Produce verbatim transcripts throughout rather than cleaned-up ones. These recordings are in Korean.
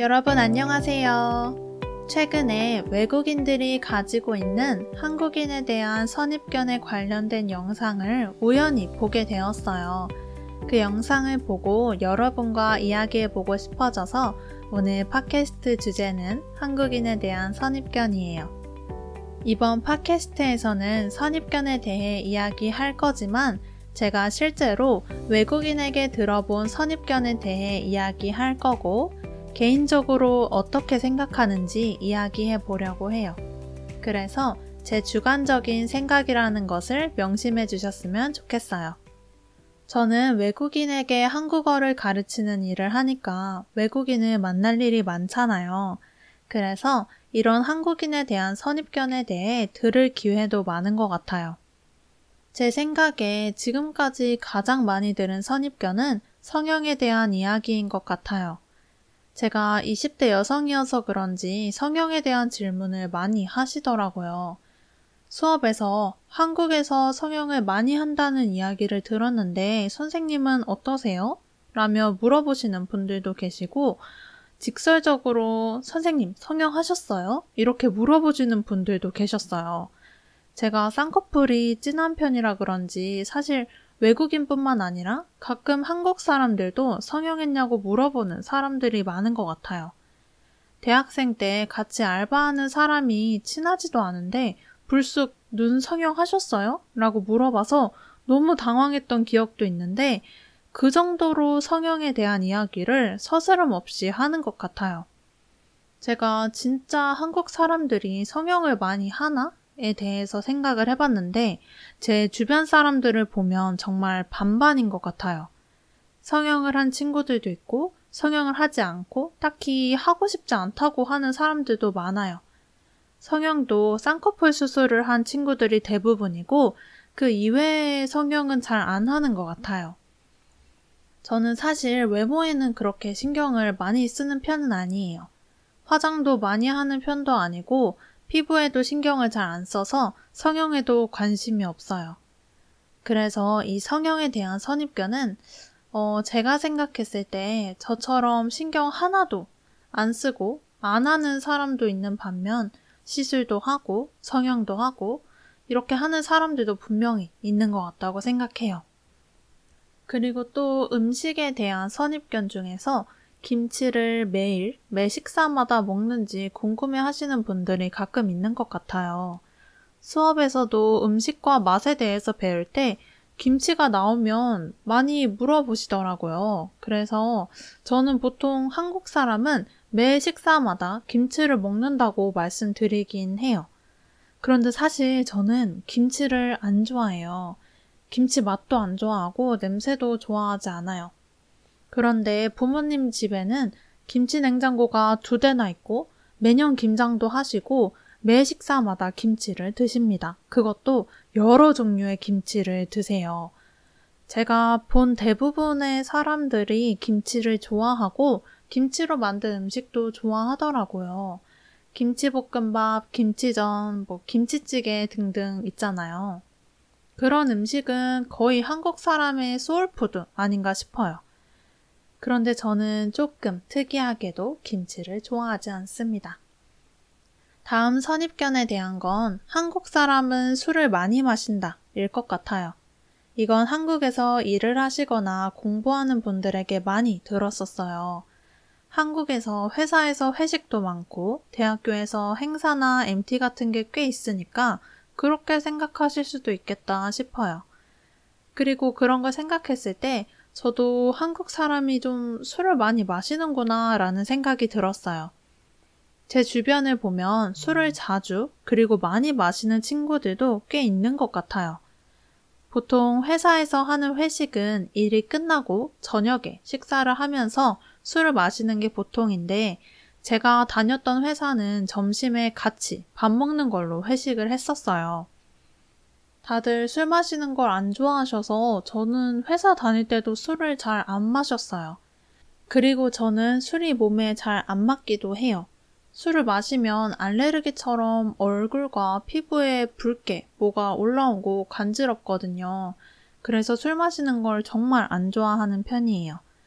여러분 안녕하세요. 최근에 외국인들이 가지고 있는 한국인에 대한 선입견에 관련된 영상을 우연히 보게 되었어요. 그 영상을 보고 여러분과 이야기해보고 싶어져서 오늘 팟캐스트 주제는 한국인에 대한 선입견이에요. 이번 팟캐스트에서는 선입견에 대해 이야기할 거지만 제가 실제로 외국인에게 들어본 선입견에 대해 이야기할 거고 개인적으로 어떻게 생각하는지 이야기해 보려고 해요. 그래서 제 주관적인 생각이라는 것을 명심해 주셨으면 좋겠어요. 저는 외국인에게 한국어를 가르치는 일을 하니까 외국인을 만날 일이 많잖아요. 그래서 이런 한국인에 대한 선입견에 대해 들을 기회도 많은 것 같아요. 제 생각에 지금까지 가장 많이 들은 선입견은 성형에 대한 이야기인 것 같아요. 제가 이십 대 여성이어서 그런지 성형에 대한 질문을 많이 하시더라고요. 수업에서 한국에서 성형을 많이 한다는 이야기를 들었는데 선생님은 어떠세요? 라며 물어보시는 분들도 계시고 직설적으로 선생님 성형하셨어요? 이렇게 물어보시는 분들도 계셨어요. 제가 쌍꺼풀이 진한 편이라 그런지 사실 외국인뿐만 아니라 가끔 한국 사람들도 성형했냐고 물어보는 사람들이 많은 것 같아요. 대학생 때 같이 알바하는 사람이 친하지도 않은데 불쑥 눈 성형하셨어요? 라고 물어봐서 너무 당황했던 기억도 있는데 그 정도로 성형에 대한 이야기를 서스럼 없이 하는 것 같아요. 제가 진짜 한국 사람들이 성형을 많이 하나? 에 대해서 생각을 해봤는데 제 주변 사람들을 보면 정말 반반인 것 같아요. 성형을 한 친구들도 있고 성형을 하지 않고 딱히 하고 싶지 않다고 하는 사람들도 많아요. 성형도 쌍꺼풀 수술을 한 친구들이 대부분이고 그 이외의 성형은 잘 안 하는 것 같아요. 저는 사실 외모에는 그렇게 신경을 많이 쓰는 편은 아니에요. 화장도 많이 하는 편도 아니고 피부에도 신경을 잘 안 써서 성형에도 관심이 없어요. 그래서 이 성형에 대한 선입견은 어, 제가 생각했을 때 저처럼 신경 하나도 안 쓰고 안 하는 사람도 있는 반면 시술도 하고 성형도 하고 이렇게 하는 사람들도 분명히 있는 것 같다고 생각해요. 그리고 또 음식에 대한 선입견 중에서 김치를 매일, 매 식사마다 먹는지 궁금해 하시는 분들이 가끔 있는 것 같아요. 수업에서도 음식과 맛에 대해서 배울 때 김치가 나오면 많이 물어보시더라고요. 그래서 저는 보통 한국 사람은 매 식사마다 김치를 먹는다고 말씀드리긴 해요. 그런데 사실 저는 김치를 안 좋아해요. 김치 맛도 안 좋아하고 냄새도 좋아하지 않아요. 그런데 부모님 집에는 김치 냉장고가 두 대나 있고 매년 김장도 하시고 매 식사마다 김치를 드십니다. 그것도 여러 종류의 김치를 드세요. 제가 본 대부분의 사람들이 김치를 좋아하고 김치로 만든 음식도 좋아하더라고요. 김치볶음밥, 김치전, 뭐 김치찌개 등등 있잖아요. 그런 음식은 거의 한국 사람의 소울푸드 아닌가 싶어요. 그런데 저는 조금 특이하게도 김치를 좋아하지 않습니다. 다음 선입견에 대한 건 한국 사람은 술을 많이 마신다 일 것 같아요. 이건 한국에서 일을 하시거나 공부하는 분들에게 많이 들었었어요. 한국에서 회사에서 회식도 많고 대학교에서 행사나 엠티 같은 게 꽤 있으니까 그렇게 생각하실 수도 있겠다 싶어요. 그리고 그런 걸 생각했을 때 저도 한국 사람이 좀 술을 많이 마시는구나 라는 생각이 들었어요. 제 주변을 보면 술을 자주 그리고 많이 마시는 친구들도 꽤 있는 것 같아요. 보통 회사에서 하는 회식은 일이 끝나고 저녁에 식사를 하면서 술을 마시는 게 보통인데 제가 다녔던 회사는 점심에 같이 밥 먹는 걸로 회식을 했었어요. 다들 술 마시는 걸 안 좋아하셔서 저는 회사 다닐 때도 술을 잘 안 마셨어요. 그리고 저는 술이 몸에 잘 안 맞기도 해요. 술을 마시면 알레르기처럼 얼굴과 피부에 붉게 뭐가 올라오고 간지럽거든요. 그래서 술 마시는 걸 정말 안 좋아하는 편이에요.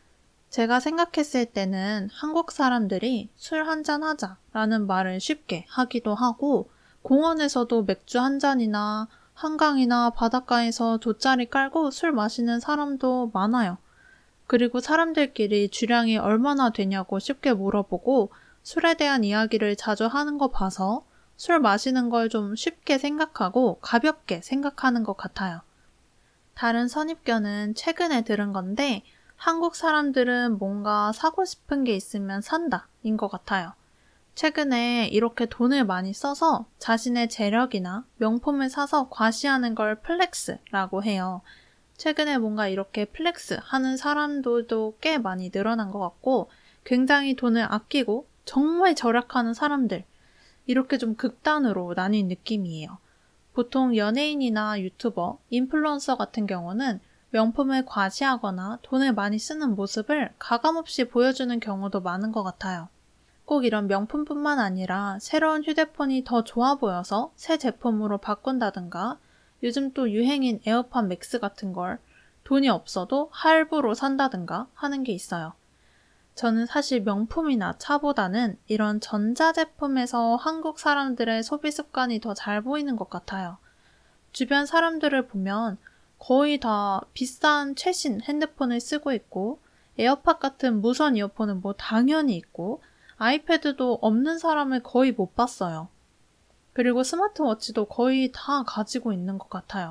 제가 생각했을 때는 한국 사람들이 술 한잔 하자 라는 말을 쉽게 하기도 하고 공원에서도 맥주 한 잔이나 한강이나 바닷가에서 돗자리 깔고 술 마시는 사람도 많아요. 그리고 사람들끼리 주량이 얼마나 되냐고 쉽게 물어보고 술에 대한 이야기를 자주 하는 거 봐서 술 마시는 걸 좀 쉽게 생각하고 가볍게 생각하는 것 같아요. 다른 선입견은 최근에 들은 건데 한국 사람들은 뭔가 사고 싶은 게 있으면 산다 인 것 같아요. 최근에 이렇게 돈을 많이 써서 자신의 재력이나 명품을 사서 과시하는 걸 플렉스라고 해요. 최근에 뭔가 이렇게 플렉스 하는 사람들도 꽤 많이 늘어난 것 같고 굉장히 돈을 아끼고 정말 절약하는 사람들 이렇게 좀 극단으로 나뉜 느낌이에요. 보통 연예인이나 유튜버, 인플루언서 같은 경우는 명품을 과시하거나 돈을 많이 쓰는 모습을 가감없이 보여주는 경우도 많은 것 같아요. 꼭 이런 명품뿐만 아니라 새로운 휴대폰이 더 좋아 보여서 새 제품으로 바꾼다든가 요즘 또 유행인 에어팟 맥스 같은 걸 돈이 없어도 할부로 산다든가 하는 게 있어요. 저는 사실 명품이나 차보다는 이런 전자제품에서 한국 사람들의 소비 습관이 더 잘 보이는 것 같아요. 주변 사람들을 보면 거의 다 비싼 최신 핸드폰을 쓰고 있고 에어팟 같은 무선 이어폰은 뭐 당연히 있고 아이패드도 없는 사람을 거의 못 봤어요. 그리고 스마트워치도 거의 다 가지고 있는 것 같아요.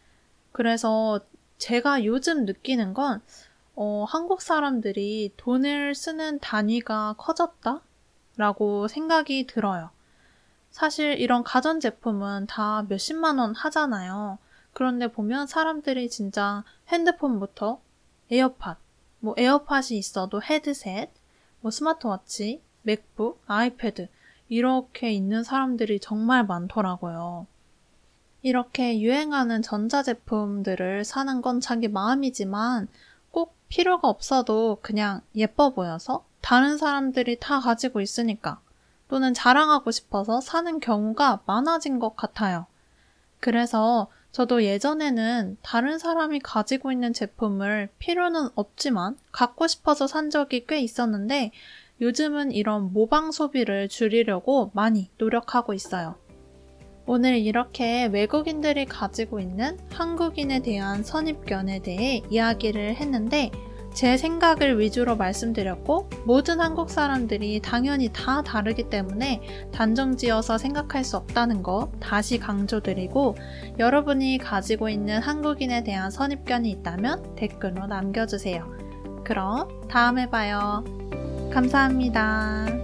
그래서 제가 요즘 느끼는 건 어, 한국 사람들이 돈을 쓰는 단위가 커졌다? 라고 생각이 들어요. 사실 이런 가전제품은 다 몇십만 원 하잖아요. 그런데 보면 사람들이 진짜 핸드폰부터 에어팟, 뭐 에어팟이 있어도 헤드셋, 뭐 스마트워치, 맥북, 아이패드 이렇게 있는 사람들이 정말 많더라고요. 이렇게 유행하는 전자제품들을 사는 건 자기 마음이지만 꼭 필요가 없어도 그냥 예뻐 보여서 다른 사람들이 다 가지고 있으니까 또는 자랑하고 싶어서 사는 경우가 많아진 것 같아요. 그래서 저도 예전에는 다른 사람이 가지고 있는 제품을 필요는 없지만 갖고 싶어서 산 적이 꽤 있었는데 요즘은 이런 모방 소비를 줄이려고 많이 노력하고 있어요. 오늘 이렇게 외국인들이 가지고 있는 한국인에 대한 선입견에 대해 이야기를 했는데 제 생각을 위주로 말씀드렸고 모든 한국 사람들이 당연히 다 다르기 때문에 단정지어서 생각할 수 없다는 거 다시 강조드리고 여러분이 가지고 있는 한국인에 대한 선입견이 있다면 댓글로 남겨주세요. 그럼 다음에 봐요. 감사합니다.